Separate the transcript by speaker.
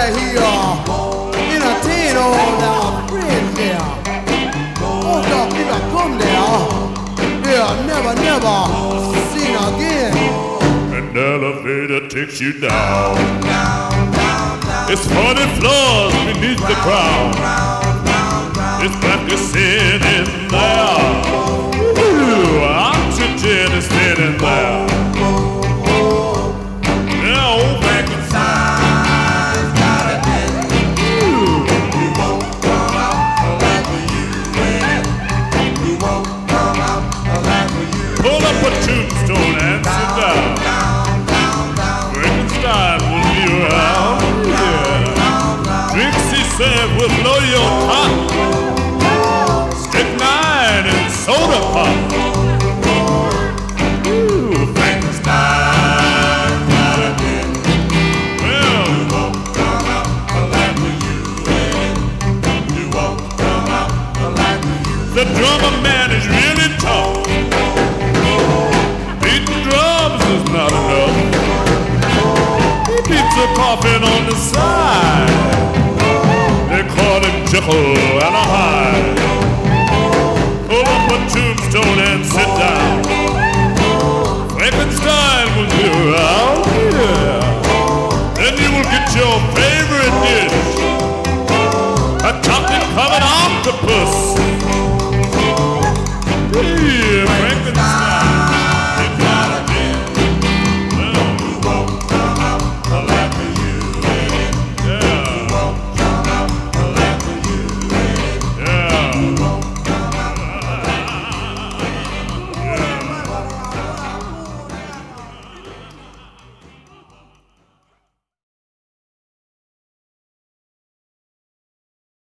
Speaker 1: that he entertain all our friends there. Oh, dog, if I come there, they'll never seen again.
Speaker 2: An elevator takes you down. It's 40 floors beneath the ground. It's black as sin in there. Ooh, oxygen is thin in there. Yeah, old Frankenstein's got a hit. You won't come out alive for you in it. You won't come out alive for you. Pull up a tombstone and sit down. Frankenstein will be around. Yeah. Trixie said we'll blow your top. Strychnine and soda pop. Ooh, Frankenstein got a hit. Well, you won't come out alive for you in it. You won't come out alive for you. The drummer man is really tough. Beating drums is not enough. He beats a coffin on the side. They call him Jekyll and a Hyde. Pull up a tombstone and sit down. Frankenstein will be around here. Then you will get your favorite dish. A chocolate-covered octopus